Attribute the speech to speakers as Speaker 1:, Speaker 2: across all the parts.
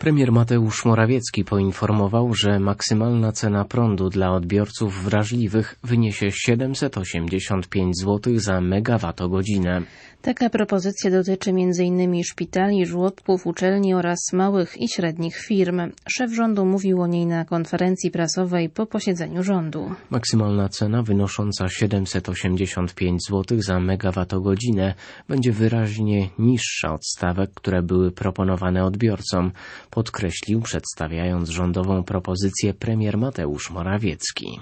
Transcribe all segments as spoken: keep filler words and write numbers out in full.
Speaker 1: Premier Mateusz Morawiecki poinformował, że maksymalna cena prądu dla odbiorców wrażliwych wyniesie siedemset osiemdziesiąt pięć złotych za megawattogodzinę.
Speaker 2: Taka propozycja dotyczy między innymi szpitali, żłobków, uczelni oraz małych i średnich firm. Szef rządu mówił o niej na konferencji prasowej po posiedzeniu rządu.
Speaker 1: Maksymalna cena wynosząca siedemset osiemdziesiąt pięć złotych za megawattogodzinę będzie wyraźnie niższa od stawek, które były proponowane odbiorcom, podkreślił, przedstawiając rządową propozycję premier Mateusz Morawiecki.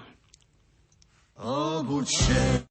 Speaker 3: Obudź się.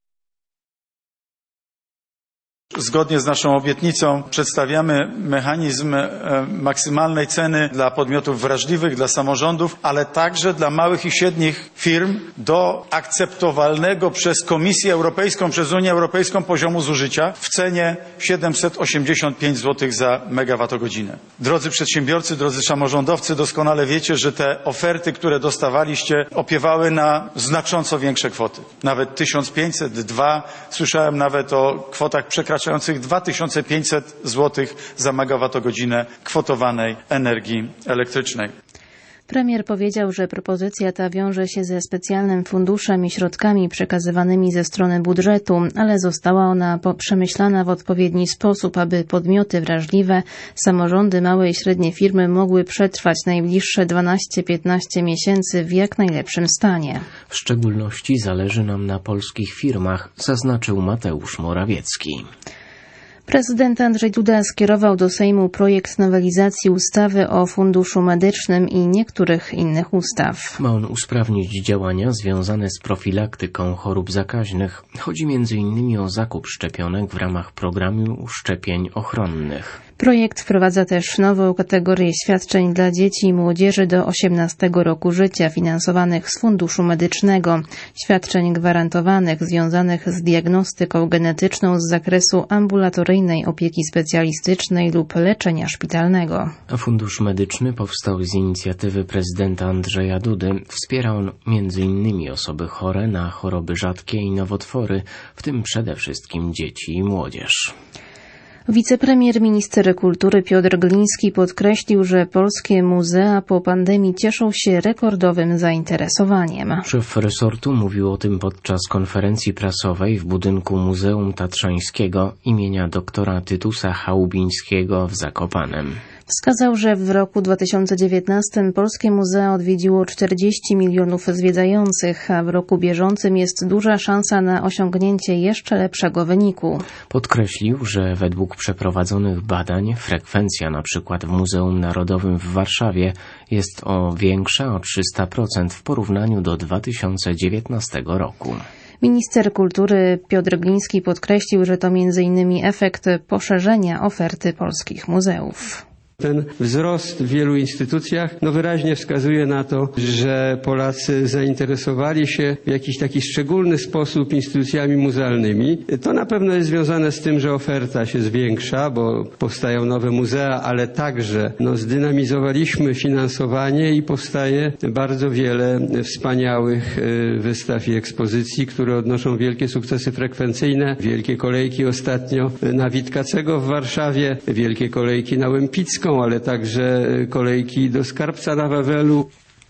Speaker 3: Zgodnie z naszą obietnicą przedstawiamy mechanizm maksymalnej ceny dla podmiotów wrażliwych, dla samorządów, ale także dla małych i średnich firm do akceptowalnego przez Komisję Europejską, przez Unię Europejską poziomu zużycia w cenie siedemset osiemdziesiąt pięć złotych za megawattogodzinę. Drodzy przedsiębiorcy, drodzy samorządowcy, doskonale wiecie, że te oferty, które dostawaliście, opiewały na znacząco większe kwoty. Nawet tysiąc pięćset, dwa, słyszałem nawet o kwotach przekraczających dwa tysiące pięćset złotych za megawattogodzinę kwotowanej energii elektrycznej.
Speaker 2: Premier powiedział, że propozycja ta wiąże się ze specjalnym funduszem i środkami przekazywanymi ze strony budżetu, ale została ona przemyślana w odpowiedni sposób, aby podmioty wrażliwe, samorządy, małe i średnie firmy mogły przetrwać najbliższe dwanaście piętnaście miesięcy w jak najlepszym stanie.
Speaker 1: W szczególności zależy nam na polskich firmach, zaznaczył Mateusz Morawiecki.
Speaker 2: Prezydent Andrzej Duda skierował do Sejmu projekt nowelizacji ustawy o Funduszu Medycznym i niektórych innych ustaw.
Speaker 1: Ma on usprawnić działania związane z profilaktyką chorób zakaźnych. Chodzi między innymi o zakup szczepionek w ramach programu szczepień ochronnych.
Speaker 2: Projekt wprowadza też nową kategorię świadczeń dla dzieci i młodzieży do osiemnastego roku życia finansowanych z Funduszu Medycznego, świadczeń gwarantowanych związanych z diagnostyką genetyczną z zakresu ambulatoryjnej opieki specjalistycznej lub leczenia szpitalnego.
Speaker 1: A Fundusz Medyczny powstał z inicjatywy prezydenta Andrzeja Dudy. Wspiera on między innymi osoby chore na choroby rzadkie i nowotwory, w tym przede wszystkim dzieci i młodzież.
Speaker 2: Wicepremier minister kultury Piotr Gliński podkreślił, że polskie muzea po pandemii cieszą się rekordowym zainteresowaniem.
Speaker 1: Szef resortu mówił o tym podczas konferencji prasowej w budynku Muzeum Tatrzańskiego imienia doktora Tytusa Chałubińskiego w Zakopanem.
Speaker 2: Wskazał, że w roku dwa tysiące dziewiętnastym polskie muzea odwiedziło czterdzieści milionów zwiedzających, a w roku bieżącym jest duża szansa na osiągnięcie jeszcze lepszego wyniku.
Speaker 1: Podkreślił, że według przeprowadzonych badań frekwencja na przykład w Muzeum Narodowym w Warszawie jest o większa o trzysta procent w porównaniu do dwa tysiące dziewiętnastego roku.
Speaker 2: Minister kultury Piotr Gliński podkreślił, że to między innymi efekt poszerzenia oferty polskich muzeów.
Speaker 4: Ten wzrost w wielu instytucjach no wyraźnie wskazuje na to, że Polacy zainteresowali się w jakiś taki szczególny sposób instytucjami muzealnymi. To na pewno jest związane z tym, że oferta się zwiększa, bo powstają nowe muzea, ale także no, zdynamizowaliśmy finansowanie i powstaje bardzo wiele wspaniałych wystaw i ekspozycji, które odnoszą wielkie sukcesy frekwencyjne. Wielkie kolejki ostatnio na Witkacego w Warszawie, wielkie kolejki na Łępicką, ale także kolejki do Skarbca na Wawelu.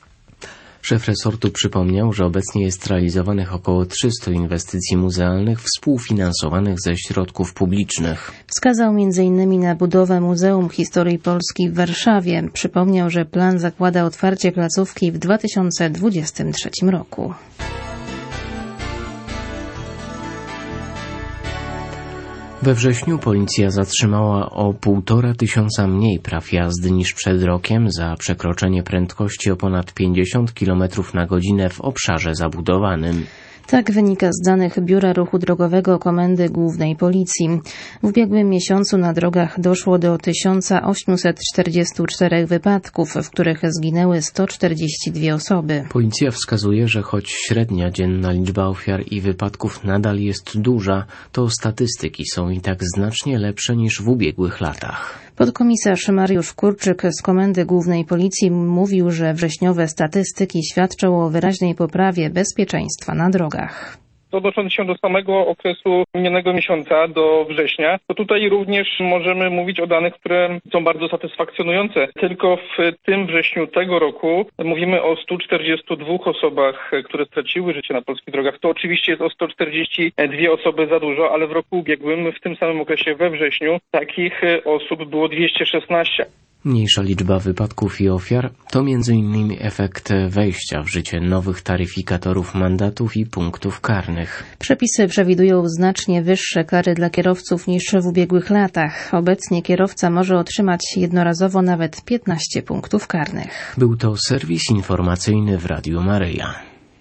Speaker 1: Szef resortu przypomniał, że obecnie jest realizowanych około trzystu inwestycji muzealnych współfinansowanych ze środków publicznych.
Speaker 2: Wskazał między innymi na budowę Muzeum Historii Polski w Warszawie. Przypomniał, że plan zakłada otwarcie placówki w dwa tysiące dwudziestym trzecim roku.
Speaker 1: We wrześniu policja zatrzymała o półtora tysiąca mniej praw jazdy niż przed rokiem za przekroczenie prędkości o ponad pięćdziesiąt kilometrów na godzinę w obszarze zabudowanym.
Speaker 2: Tak wynika z danych Biura Ruchu Drogowego Komendy Głównej Policji. W ubiegłym miesiącu na drogach doszło do tysiąc osiemset czterdzieści cztery wypadków, w których zginęły sto czterdzieści dwie osoby.
Speaker 1: Policja wskazuje, że choć średnia dzienna liczba ofiar i wypadków nadal jest duża, to statystyki są i tak znacznie lepsze niż w ubiegłych latach.
Speaker 2: Podkomisarz Mariusz Kurczyk z Komendy Głównej Policji mówił, że wrześniowe statystyki świadczą o wyraźnej poprawie bezpieczeństwa na drogach.
Speaker 5: Odnosząc się do samego okresu minionego miesiąca, do września, to tutaj również możemy mówić o danych, które są bardzo satysfakcjonujące. Tylko w tym wrześniu tego roku mówimy o stu czterdziestu dwóch osobach, które straciły życie na polskich drogach. To oczywiście jest o sto czterdzieści dwie osoby za dużo, ale w roku ubiegłym, w tym samym okresie we wrześniu, takich osób było dwieście szesnaście.
Speaker 1: Mniejsza liczba wypadków i ofiar to między innymi efekt wejścia w życie nowych taryfikatorów mandatów i punktów karnych.
Speaker 2: Przepisy przewidują znacznie wyższe kary dla kierowców niż w ubiegłych latach. Obecnie kierowca może otrzymać jednorazowo nawet piętnaście punktów karnych.
Speaker 1: Był to serwis informacyjny w Radiu Maryja.